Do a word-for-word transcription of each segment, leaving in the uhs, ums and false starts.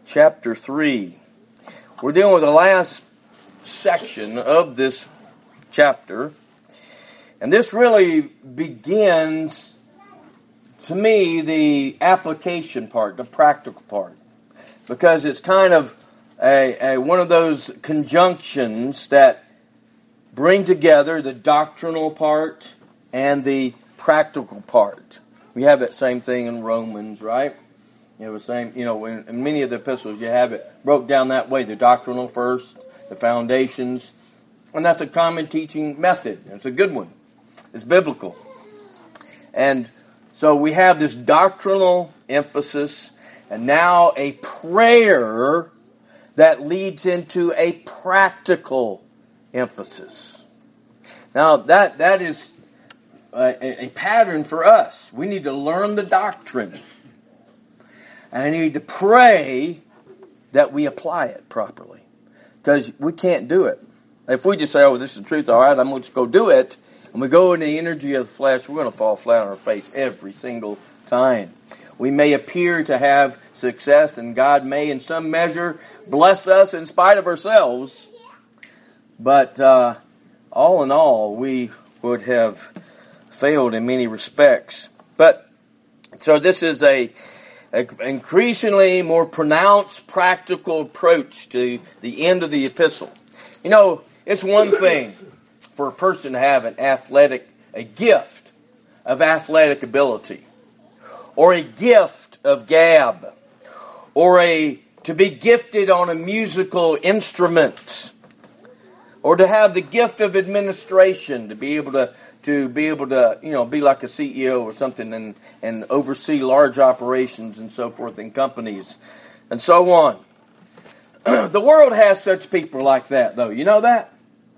chapter three. We're dealing with the last section of this chapter. And this really begins, to me, the application part, the practical part. Because it's kind of a, a one of those conjunctions that bring together the doctrinal part and the practical part. We have that same thing in Romans, right? You know, the same, you know, in, in many of the epistles you have it broke down that way. The doctrinal first, the foundations. And that's a common teaching method. It's a good one. It's biblical. And so we have this doctrinal emphasis and now a prayer that leads into a practical emphasis. Now that that is a, a pattern for us. We need to learn the doctrine. And I need to pray that we apply it properly. Because we can't do it. If we just say, oh, this is the truth, all right, I'm going to go do it, and we go in the energy of the flesh, we're going to fall flat on our face every single time. We may appear to have success, and God may in some measure bless us in spite of ourselves. But uh, all in all, we would have failed in many respects. But so this is a An increasingly more pronounced practical approach to the end of the epistle. You know, it's one thing for a person to have an athletic, a gift of athletic ability, or a gift of gab, or a to be gifted on a musical instrument, or to have the gift of administration, to be able to to be able to, you know, be like a C E O or something and, and oversee large operations and so forth in companies and so on. The world has such people like that, though. You know that?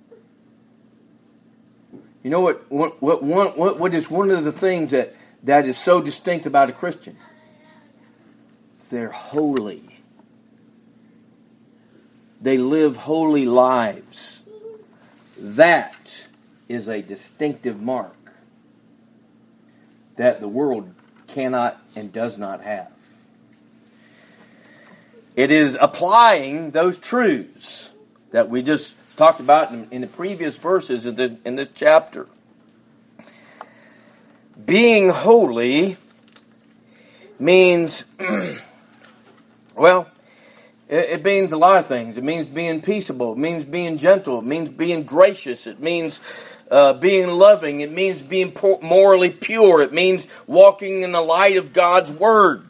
You know what what what what, what is one of the things that, that is so distinct about a Christian? They're holy. They live holy lives. That is a distinctive mark that the world cannot and does not have. It is applying those truths that we just talked about in, in the previous verses in, the, in this chapter. Being holy means, well, it means a lot of things. It means being peaceable. It means being gentle. It means being gracious. It means uh, being loving. It means being morally pure. It means walking in the light of God's Word.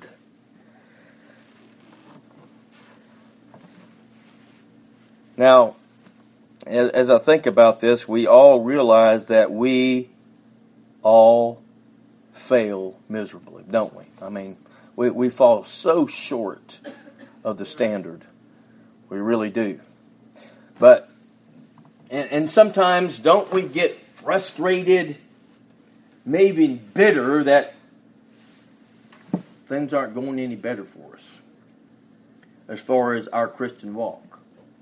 Now, as I think about this, we all realize that we all fail miserably, don't we? I mean, we, we fall so short of the standard. We really do. But, and, and sometimes don't we get frustrated, maybe bitter that things aren't going any better for us as far as our Christian walk.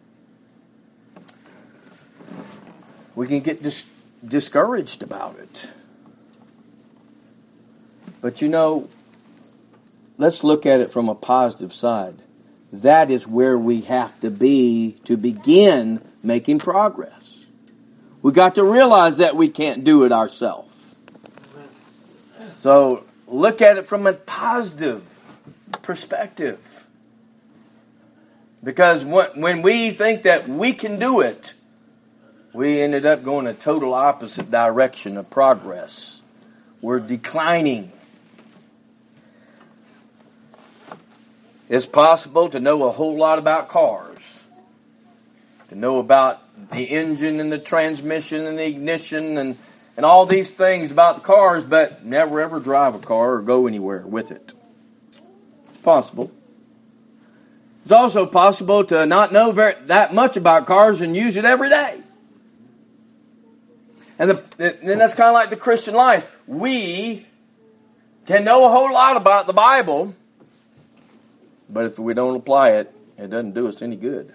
We can get dis- discouraged about it. But you know, let's look at it from a positive side. That is where we have to be to begin making progress. We got to realize that we can't do it ourselves. So look at it from a positive perspective. Because when we think that we can do it, we ended up going a total opposite direction of progress. We're declining. It's possible to know a whole lot about cars, to know about the engine and the transmission and the ignition and, and all these things about the cars, but never ever drive a car or go anywhere with it. It's possible. It's also possible to not know very, that much about cars and use it every day. And then that's kind of like the Christian life. We can know a whole lot about the Bible, but if we don't apply it, it doesn't do us any good.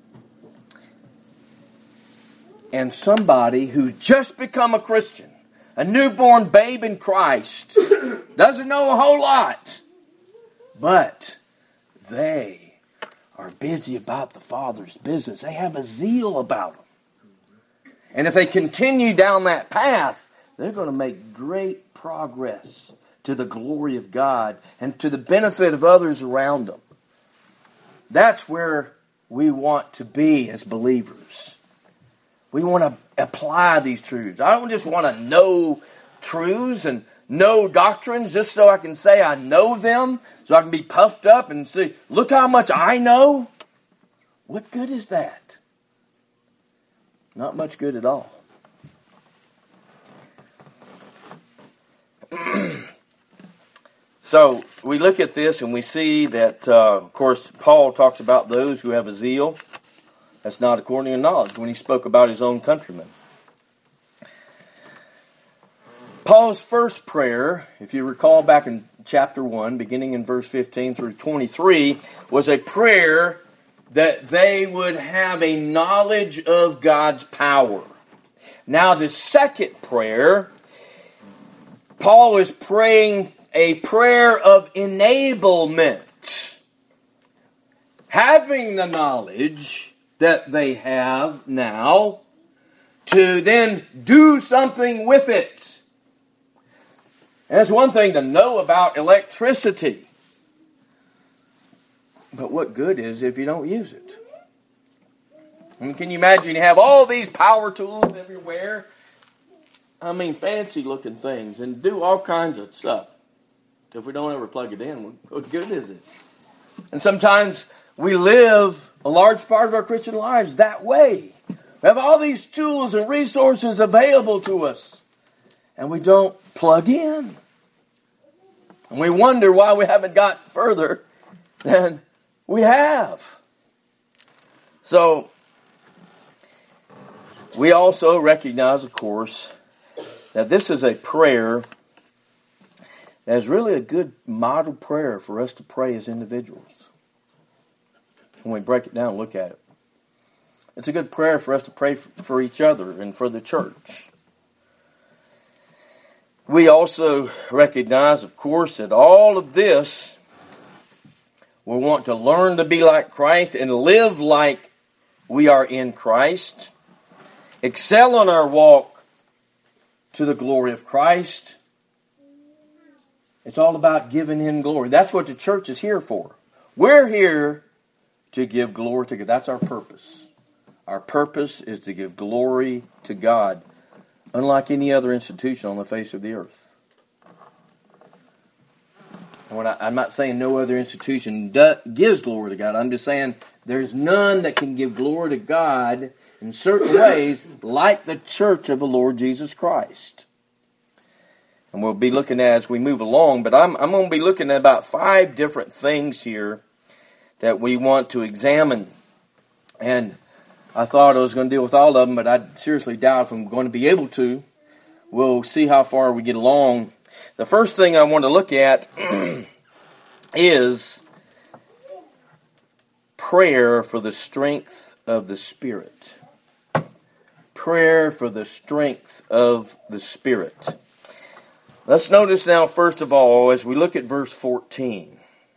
And somebody who's just become a Christian, a newborn babe in Christ, doesn't know a whole lot, but they busy about the Father's business. They have a zeal about them. And if they continue down that path, they're going to make great progress to the glory of God and to the benefit of others around them. That's where we want to be as believers. We want to apply these truths. I don't just want to know truths and know doctrines just so I can say I know them, so I can be puffed up and say, look how much I know. What good is that? Not much good at all. So we look at this and we see that, uh, of course, Paul talks about those who have a zeal that's not according to knowledge when he spoke about his own countrymen. Paul's first prayer, if you recall back in chapter one, beginning in verse fifteen through twenty-three, was a prayer that they would have a knowledge of God's power. Now the second prayer, Paul is praying a prayer of enablement. Having the knowledge that they have now, to then do something with it. And it's one thing to know about electricity. But what good is if you don't use it? I mean, can you imagine you have all these power tools everywhere? I mean, fancy looking things and do all kinds of stuff. If we don't ever plug it in, what good is it? And sometimes we live a large part of our Christian lives that way. We have all these tools and resources available to us, and we don't plug in. And we wonder why we haven't got further than we have. So, we also recognize, of course, that this is a prayer that is really a good model prayer for us to pray as individuals. When we break it down and look at it. It's a good prayer for us to pray for each other and for the church. We also recognize, of course, that all of this, we want to learn to be like Christ and live like we are in Christ. Excel in our walk to the glory of Christ. It's all about giving Him glory. That's what the church is here for. We're here to give glory to God. That's our purpose. Our purpose is to give glory to God, unlike any other institution on the face of the earth. When I, I'm not saying no other institution do, gives glory to God. I'm just saying there's none that can give glory to God in certain ways like the church of the Lord Jesus Christ. And we'll be looking at as we move along, but I'm, I'm going to be looking at about five different things here that we want to examine. And I thought I was going to deal with all of them, but I seriously doubt if I'm going to be able to. We'll see how far we get along. The first thing I want to look at is prayer for the strength of the Spirit. Prayer for the strength of the Spirit. Let's notice now, first of all, as we look at verse fourteen.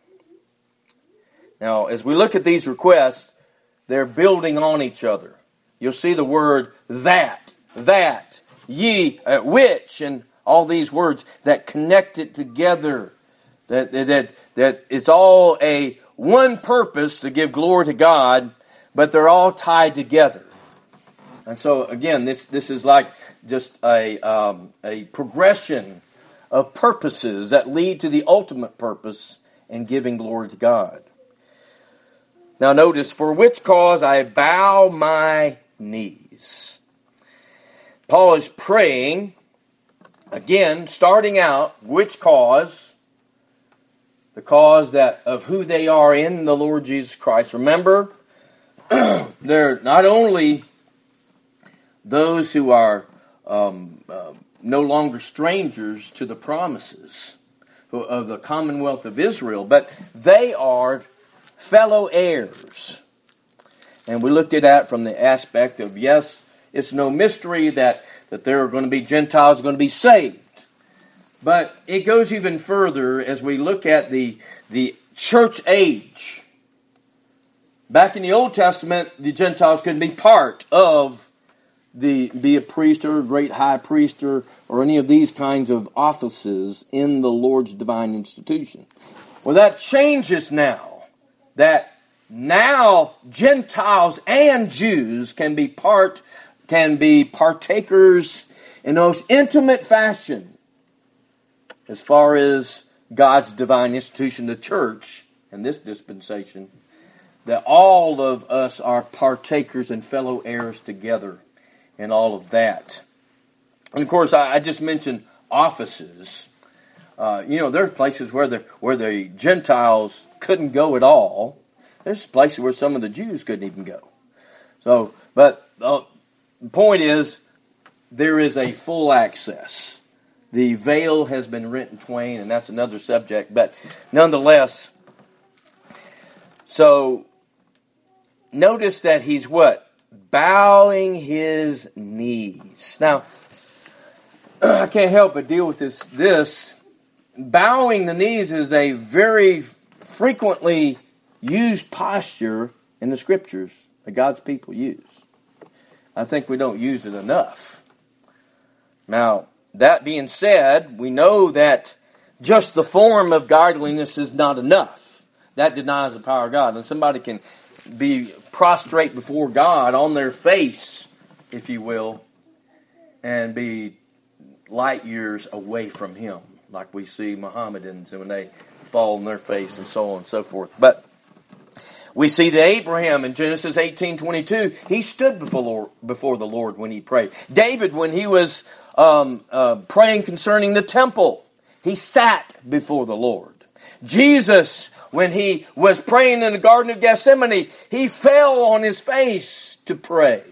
Now, as we look at these requests, they're building on each other. You'll see the word that, that, ye, uh, which, and all these words that connect it together. That, that, that it's all a one purpose to give glory to God, but they're all tied together. And so, again, this, this is like just a, um, a progression of purposes that lead to the ultimate purpose in giving glory to God. Now notice, for which cause I bow my knees. Paul is praying, again, starting out, which cause? The cause that of who they are in the Lord Jesus Christ. Remember, they're not only those who are um, uh, no longer strangers to the promises of the commonwealth of Israel, but they are fellow heirs. And we looked at that from the aspect of, yes, it's no mystery that, that there are going to be Gentiles going to be saved. But it goes even further as we look at the, the church age. Back in the Old Testament, the Gentiles couldn't be part of the be a priest or a great high priest or, or any of these kinds of offices in the Lord's divine institution. Well, that changes now. That now Gentiles and Jews can be part, can be partakers in the most intimate fashion as far as God's divine institution, the church, in this dispensation, that all of us are partakers and fellow heirs together in all of that. And of course, I, I just mentioned offices. Uh, you know, there's places where the where the Gentiles couldn't go at all. There's places where some of the Jews couldn't even go. So, but uh, the point is, there is a full access. The veil has been rent in twain, and that's another subject. But nonetheless, so notice that he's what? Bowing his knees. Now, I can't help but deal with this. This bowing the knees is a very frequently used posture in the Scriptures that God's people use. I think we don't use it enough. Now, that being said, we know that just the form of godliness is not enough. That denies the power of God. And somebody can be prostrate before God on their face, if you will, and be light years away from Him, like we see Mohammedans when they fall on their face and so on and so forth. But we see that Abraham in Genesis eighteen twenty-two, he stood before Lord, before the Lord when he prayed. David, when he was um, uh, praying concerning the temple, he sat before the Lord. Jesus, when he was praying in the Garden of Gethsemane, he fell on his face to pray.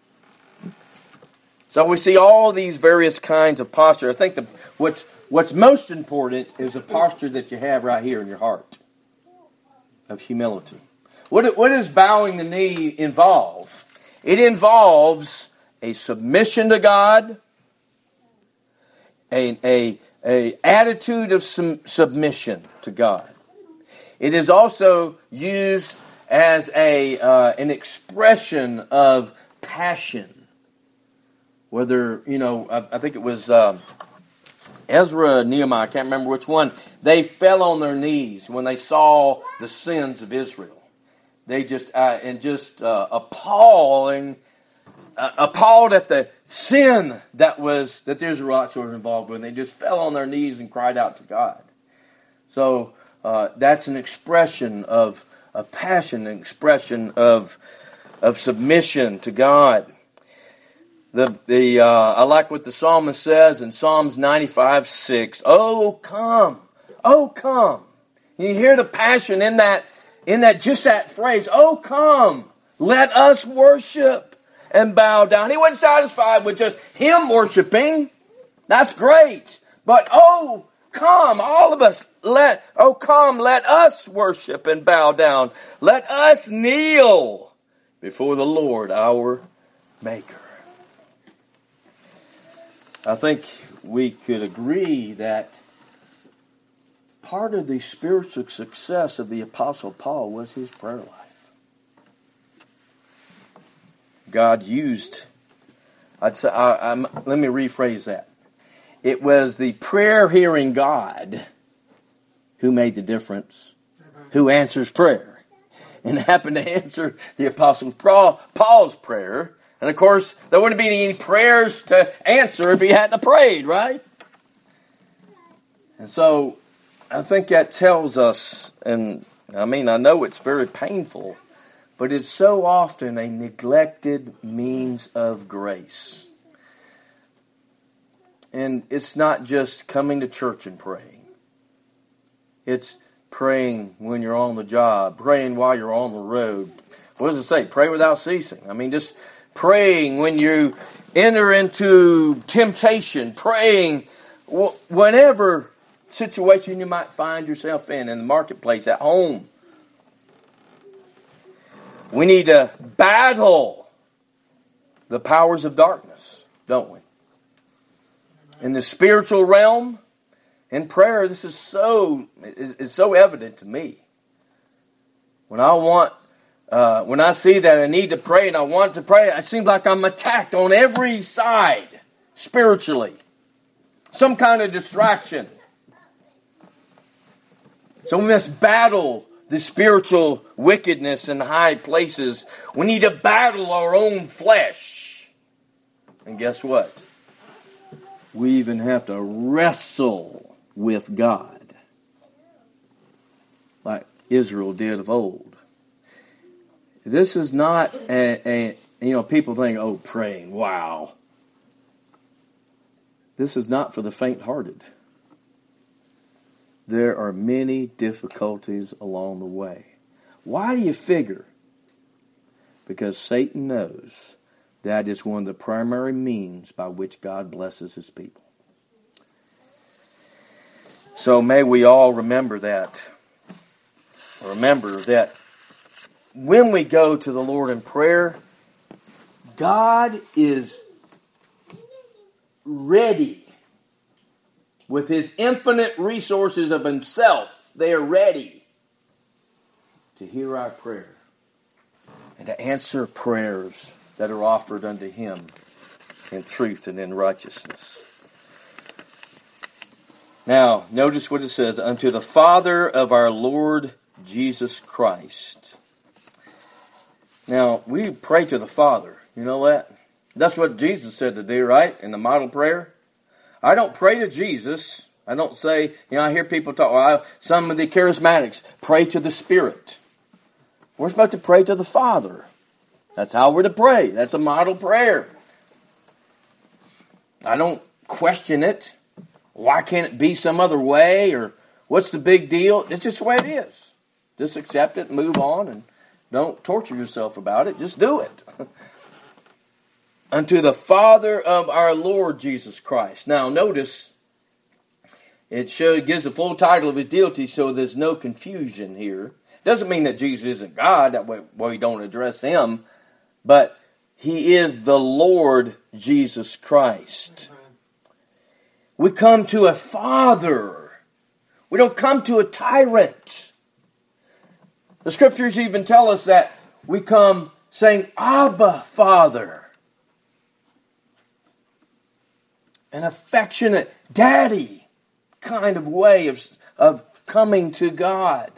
So we see all these various kinds of posture. I think the, what's what's most important is a posture that you have right here in your heart of humility. What, what does bowing the knee involve? It involves a submission to God, a, a, a attitude of sum, submission to God. It is also used as a uh, an expression of passion. Whether, you know, I, I think it was uh, Ezra, Nehemiah, I can't remember which one. They fell on their knees when they saw the sins of Israel. They just, uh, and just uh, appalling, uh, appalled at the sin that was, that the Israelites were involved with. They just fell on their knees and cried out to God. So, uh, that's an expression of, of passion, an expression of, of submission to God. The, the, uh, I like what the psalmist says in Psalms ninety-five six. Oh, come. Oh, come. You hear the passion in that, in that, just that phrase. Oh, come. Let us worship and bow down. He wasn't satisfied with just him worshiping. That's great. But oh, come, all of us. Let, oh, come, let us worship and bow down. Let us kneel before the Lord, our Maker. I think we could agree that part of the spiritual success of the Apostle Paul was his prayer life. God used, I'd say, I, I'm, let me rephrase that. It was the prayer-hearing God who made the difference, who answers prayer. And happened to answer the Apostle Paul, Paul's prayer. And of course, there wouldn't be any prayers to answer if he hadn't prayed, right? And so, I think that tells us, and I mean, I know it's very painful, but it's so often a neglected means of grace. And it's not just coming to church and praying. It's praying when you're on the job, praying while you're on the road. What does it say? Pray without ceasing. I mean, just praying when you enter into temptation, praying whatever situation you might find yourself in, in the marketplace, at home. We need to battle the powers of darkness, don't we? In the spiritual realm, in prayer, this is so, it's so evident to me. When I want uh, when I see that I need to pray and I want to pray, it seems like I'm attacked on every side spiritually. Some kind of distraction. So we must battle the spiritual wickedness in high places. We need to battle our own flesh. And guess what? We even have to wrestle with God, like Israel did of old. This is not a, a you know, people think, oh, praying, wow. This is not for the faint-hearted. There are many difficulties along the way. Why do you figure? Because Satan knows that is one of the primary means by which God blesses His people. So may we all remember that. Remember that when we go to the Lord in prayer, God is ready. With His infinite resources of Himself, they are ready to hear our prayer and to answer prayers that are offered unto Him in truth and in righteousness. Now, notice what it says, unto the Father of our Lord Jesus Christ. Now, we pray to the Father. You know that? That's what Jesus said to do, right? In the model prayer. I don't pray to Jesus. I don't say, you know, I hear people talk, well, some of the charismatics pray to the Spirit. We're supposed to pray to the Father. That's how we're to pray. That's a model prayer. I don't question it. Why can't it be some other way? Or what's the big deal? It's just the way it is. Just accept it and move on, and don't torture yourself about it. Just do it. Unto the Father of our Lord Jesus Christ. Now notice, it shows, gives the full title of His deity, so there's no confusion here. Doesn't mean that Jesus isn't God, that way we don't address Him, but He is the Lord Jesus Christ. We come to a Father. We don't come to a tyrant. The Scriptures even tell us that we come saying, Abba, Father. An affectionate daddy kind of way of, of coming to God.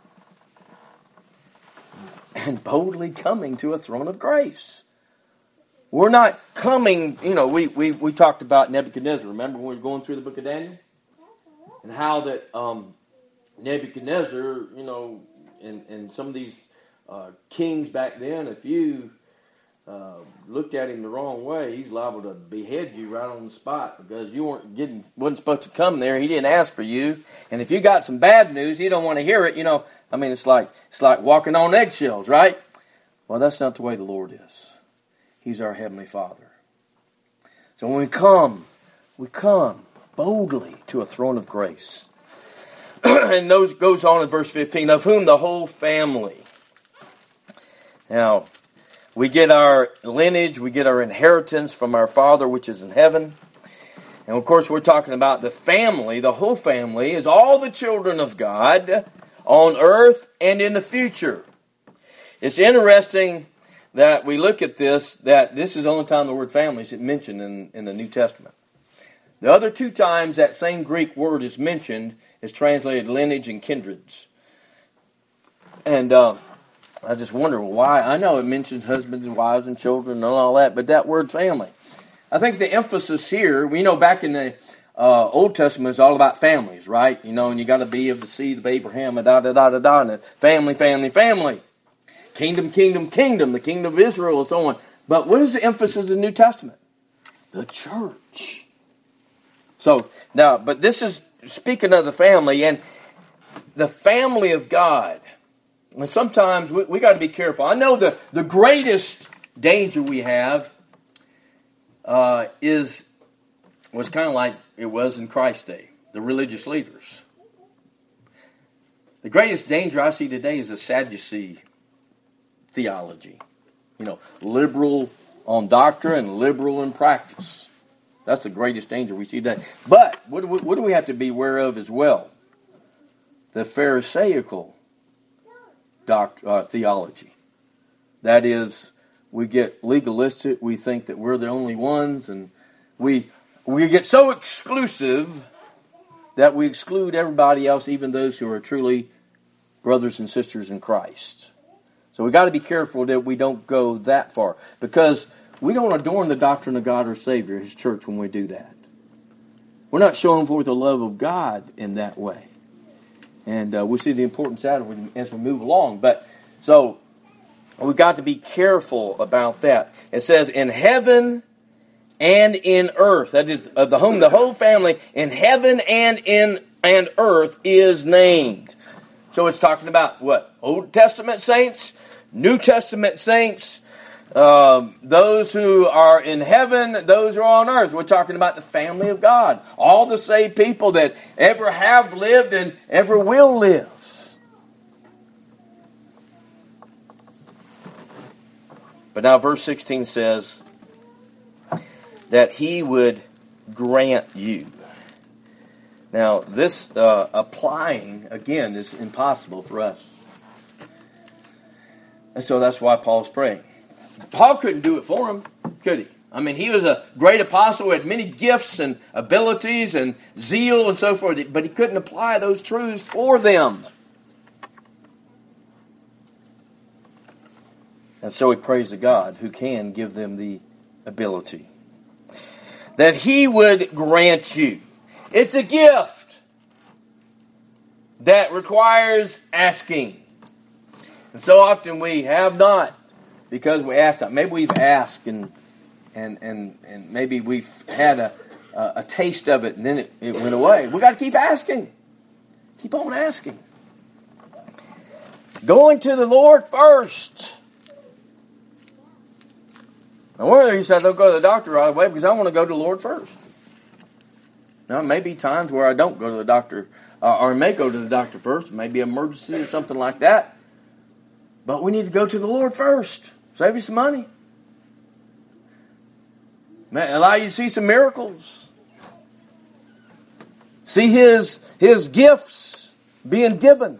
And boldly coming to a throne of grace. We're not coming, you know, we, we, we talked about Nebuchadnezzar. Remember when we were going through the book of Daniel? And how that um, Nebuchadnezzar, you know, and, and some of these uh, kings back then, if you Uh, looked at him the wrong way, he's liable to behead you right on the spot because you weren't getting, wasn't supposed to come there. He didn't ask for you, and if you got some bad news, he don't want to hear it. You know, I mean, it's like it's like walking on eggshells, right? Well, that's not the way the Lord is. He's our Heavenly Father. So when we come, we come boldly to a throne of grace, and those goes on in verse fifteen, of whom the whole family. Now, we get our lineage, we get our inheritance from our Father which is in heaven. And of course we're talking about the family. The whole family is all the children of God on earth and in the future. It's interesting that we look at this, that this is the only time the word family is mentioned in, in the New Testament. The other two times that same Greek word is mentioned is translated lineage and kindreds. And uh, I just wonder why. I know it mentions husbands and wives and children and all that, but that word family. I think the emphasis here, we know back in the uh, Old Testament is all about families, right? You know, and you got to be of the seed of Abraham, and da da da da da, and family, family, family. Kingdom, kingdom, kingdom, the kingdom of Israel and so on. But what is the emphasis in the New Testament? The church. So, now, but this is speaking of the family, and the family of God. And sometimes we, we got to be careful. I know the, the greatest danger we have uh, is was kind of like it was in Christ's day, the religious leaders. The greatest danger I see today is a Sadducee theology. You know, liberal on doctrine, liberal in practice. That's the greatest danger we see today. But what do we, what do we have to be aware of as well? The Pharisaical doct, uh, theology. That is, we get legalistic. We think that we're the only ones, and we we get so exclusive that we exclude everybody else, even those who are truly brothers and sisters in Christ. So we got to be careful that we don't go that far, because we don't adorn the doctrine of God our Savior, His church, when we do that. We're not showing forth the love of God in that way. And uh, we'll see the importance of that as we move along. But so we've got to be careful about that. It says, in heaven and in earth. That is, of the home, the whole family in heaven and in and earth is named. So it's talking about what? Old Testament saints, New Testament saints, Um, those who are in heaven, those who are on earth. We're talking about the family of God. All the saved people that ever have lived and ever will live. But now verse sixteen says that He would grant you. Now this uh, applying, again, is impossible for us. And so that's why Paul's praying. Paul couldn't do it for him, could he? I mean, he was a great apostle who had many gifts and abilities and zeal and so forth, but he couldn't apply those truths for them. And so he prays to God, who can give them the ability, that He would grant you. It's a gift that requires asking. And so often we have not, because we asked not. Maybe we've asked and and and, and maybe we've had a, a, a taste of it and then it, it went away. We've got to keep asking. Keep on asking. Going to the Lord first. Now, whether he said, don't go to the doctor right away because I want to go to the Lord first. Now, there may be times where I don't go to the doctor, uh, or I may go to the doctor first, maybe an emergency or something like that. But we need to go to the Lord first. Save you some money. May allow you to see some miracles. See His, His gifts being given.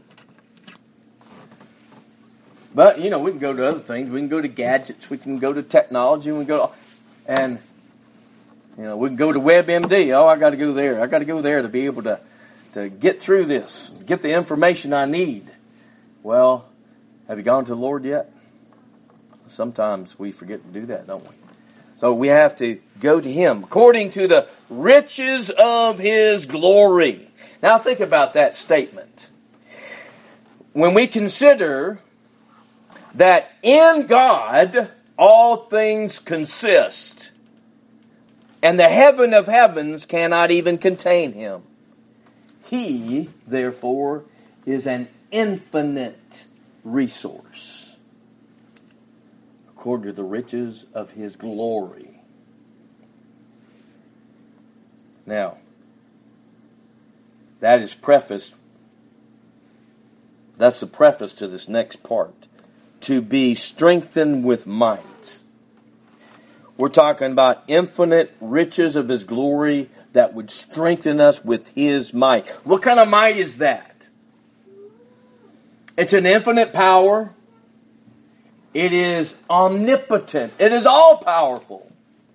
But, you know, we can go to other things. We can go to gadgets. We can go to technology. We can go to, and, you know, we can go to WebMD. Oh, I got to go there. I got to go there to be able to, to get through this, get the information I need. Well, have you gone to the Lord yet? Sometimes we forget to do that, don't we? So we have to go to Him according to the riches of His glory. Now think about that statement. When we consider that in God all things consist, and the heaven of heavens cannot even contain Him, He, therefore, is an infinite resource according to the riches of His glory. Now, that is prefaced, that's the preface to this next part. To be strengthened with might. We're talking about infinite riches of His glory that would strengthen us with His might. What kind of might is that? It's an infinite power. It is omnipotent. It is all-powerful.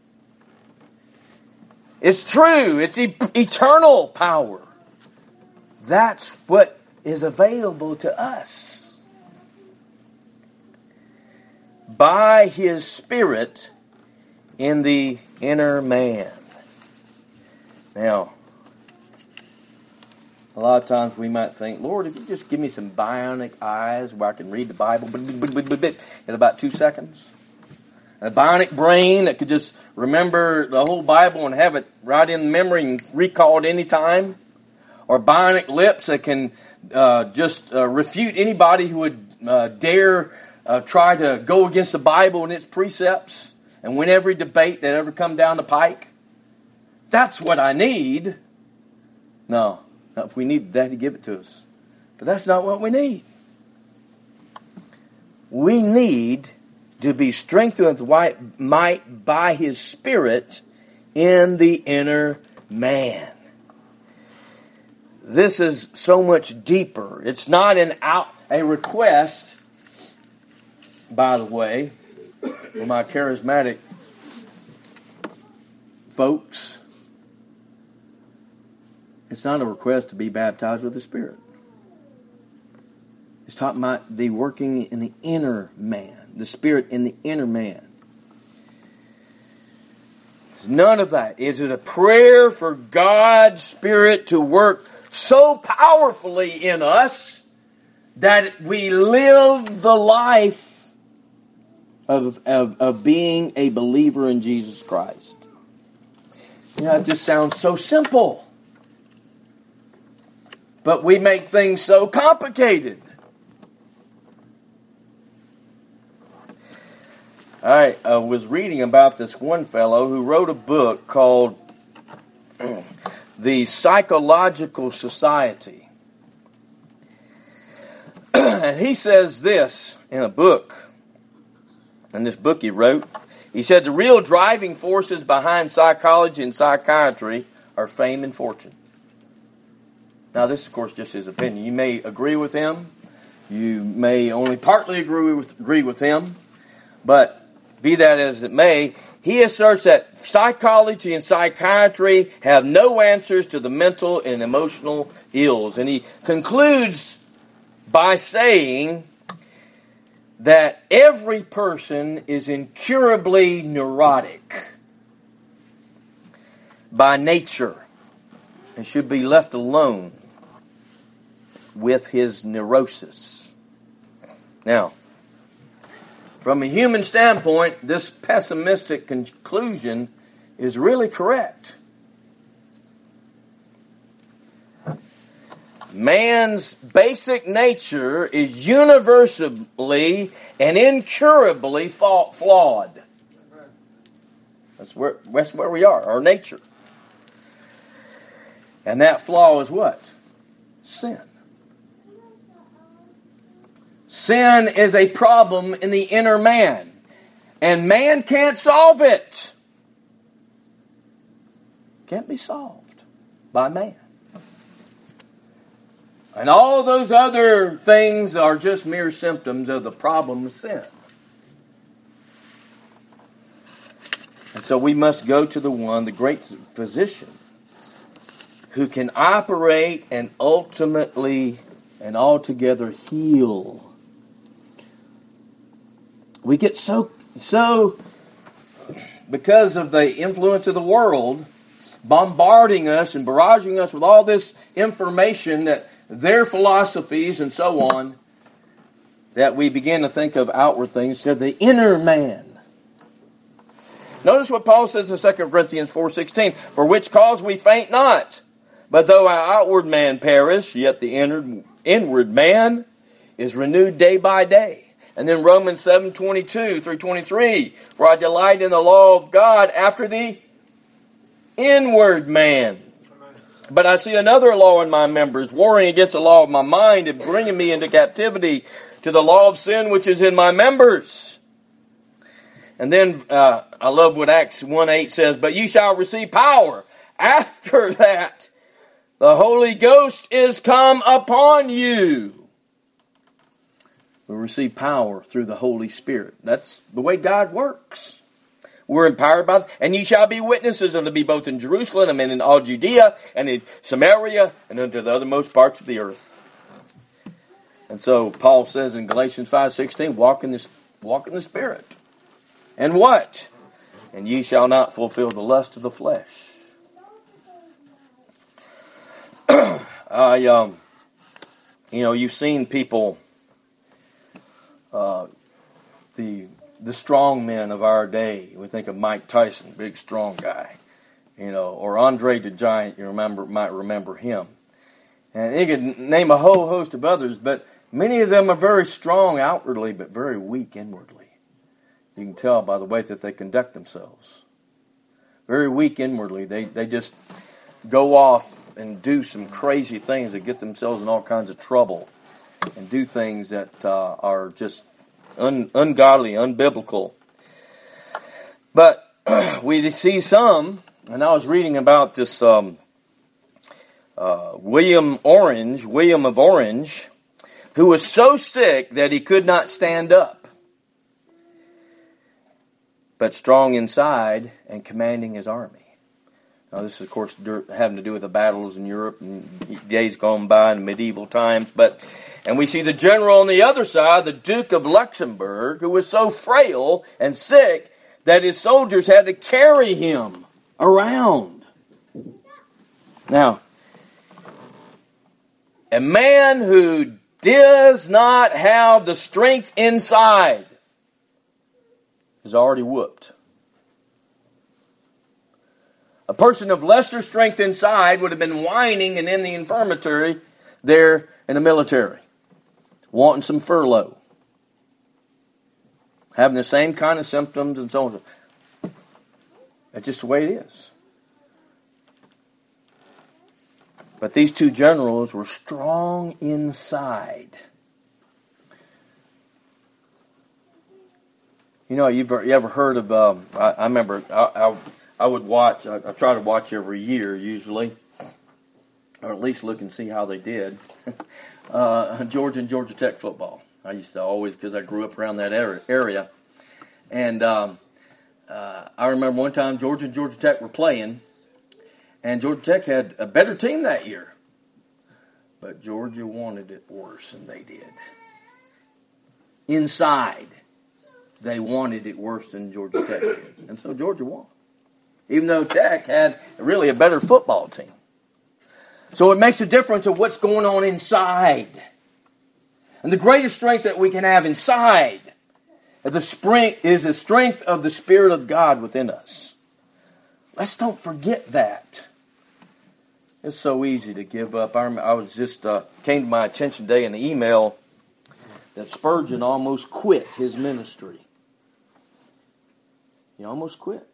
It's true. It's e- eternal power. That's what is available to us. By His Spirit in the inner man. Now, a lot of times we might think, Lord, if you just give me some bionic eyes where I can read the Bible in about two seconds. A bionic brain that could just remember the whole Bible and have it right in memory and recall it any time. Or bionic lips that can uh, just uh, refute anybody who would uh, dare uh, try to go against the Bible and its precepts and win every debate that ever come down the pike. That's what I need. No. Now, if we need that, He'd give it to us. But that's not what we need. We need to be strengthened with might by His Spirit in the inner man. This is so much deeper. It's not an out, a request by the way, for my charismatic folks, it's not a request to be baptized with the Spirit. It's talking about the working in the inner man, the Spirit in the inner man. It's none of that. It is a prayer for God's Spirit to work so powerfully in us that we live the life of, of, of being a believer in Jesus Christ. You know, it just sounds so simple. But we make things so complicated. I uh, was reading about this one fellow who wrote a book called The Psychological Society. And he says this in a book. In this book he wrote, he said, the real driving forces behind psychology and psychiatry are fame and fortune. Now this, of course, just his opinion. You may agree with him. You may only partly agree with, agree with him. But be that as it may, he asserts that psychology and psychiatry have no answers to the mental and emotional ills. And he concludes by saying that every person is incurably neurotic by nature and should be left alone with his neurosis. Now, from a human standpoint, this pessimistic conclusion is really correct. Man's basic nature is universally and incurably flawed. That's where, that's where we are, our nature. And that flaw is what? Sin. Sin is a problem in the inner man. And man can't solve it. Can't be solved by man. And all those other things are just mere symptoms of the problem of sin. And so we must go to the one, the great physician, who can operate and ultimately and altogether heal. We get so, so, because of the influence of the world, bombarding us and barraging us with all this information, that their philosophies and so on, that we begin to think of outward things instead of the inner man. Notice what Paul says in Second Corinthians four sixteen, for which cause we faint not, but though our outward man perish, yet the inner, inward man is renewed day by day. And then Romans seven twenty-two through twenty-three, for I delight in the law of God after the inward man. But I see another law in my members, warring against the law of my mind and bringing me into captivity to the law of sin which is in my members. And then uh, I love what Acts one eight says, but ye shall receive power. After that, the Holy Ghost is come upon you. We receive power through the Holy Spirit. That's the way God works. We're empowered by it. And ye shall be witnesses unto me both in Jerusalem and in all Judea and in Samaria and unto the othermost parts of the earth. And so Paul says in Galatians five sixteen, walk in this, walk in the Spirit. And what? And ye shall not fulfill the lust of the flesh. I, um, you know, you've seen people, uh, the the strong men of our day. We think of Mike Tyson, big strong guy, you know, or Andre the Giant. You remember, might remember him, and you could name a whole host of others. But many of them are very strong outwardly, but very weak inwardly. You can tell by the way that they conduct themselves. Very weak inwardly. They they just go off and do some crazy things that get themselves in all kinds of trouble, and do things that uh, are just un, ungodly, unbiblical. But we see some, and I was reading about this um, uh, William Orange, William of Orange, who was so sick that he could not stand up. but strong inside and commanding his army. Now, this is, of course, having to do with the battles in Europe and days gone by in medieval times. But, and we see the general on the other side, the Duke of Luxembourg, who was so frail and sick that his soldiers had to carry him around. Now, a man who does not have the strength inside is already whooped. A person of lesser strength inside would have been whining and in the infirmary there in the military, wanting some furlough, having the same kind of symptoms and so on. That's just the way it is. But these two generals were strong inside. You know, you've you ever heard of? Um, I, I remember I, I I would watch. I, I try to watch every year usually, or at least look and see how they did. uh, Georgia and Georgia Tech football. I used to always, because I grew up around that area, and um, uh, I remember one time Georgia and Georgia Tech were playing. And Georgia Tech had a better team that year. But Georgia wanted it worse than they did. Inside, they wanted it worse than Georgia Tech did. And so Georgia won. Even though Tech had really a better football team. So it makes a difference of what's going on inside. And the greatest strength that we can have inside is the strength, is the strength of the Spirit of God within us. Let's don't forget that. It's so easy to give up. I, I was just uh, came to my attention today in the email that Spurgeon almost quit his ministry. He almost quit.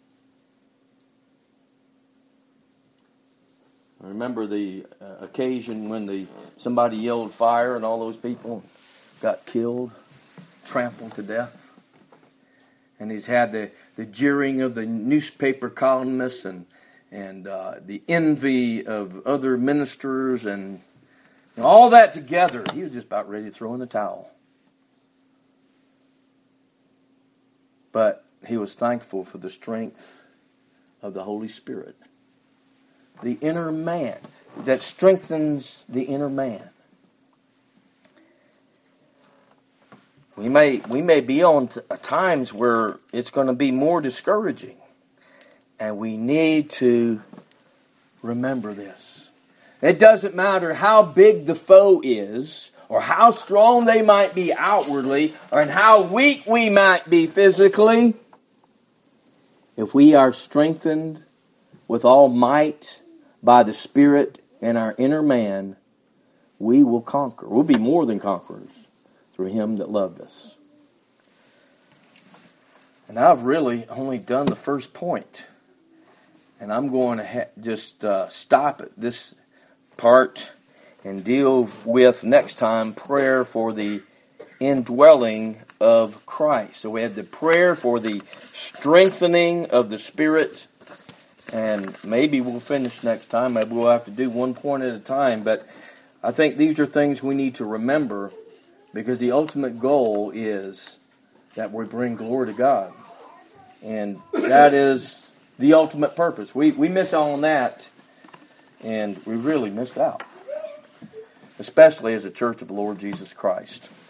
I remember the uh, occasion when the somebody yelled fire and all those people got killed, trampled to death. And he's had the, the jeering of the newspaper columnists and and uh, the envy of other ministers and you know, all that together. He was just about ready to throw in the towel. But he was thankful for the strength of the Holy Spirit. The inner man that strengthens the inner man. We may we may be on t- times where it's going to be more discouraging. And we need to remember this. It doesn't matter how big the foe is, or how strong they might be outwardly, or how weak we might be physically. If we are strengthened with all might by the Spirit in our inner man, we will conquer. We'll be more than conquerors through Him that loved us. And I've really only done the first point. And I'm going to ha- just uh, stop at this part and deal with next time prayer for the indwelling of Christ. So we had the prayer for the strengthening of the Spirit. And maybe we'll finish next time. Maybe we'll have to do one point at a time. But I think these are things we need to remember because the ultimate goal is that we bring glory to God. And that is the ultimate purpose. We we miss out on that, and we really missed out. Especially as a church of the Lord Jesus Christ.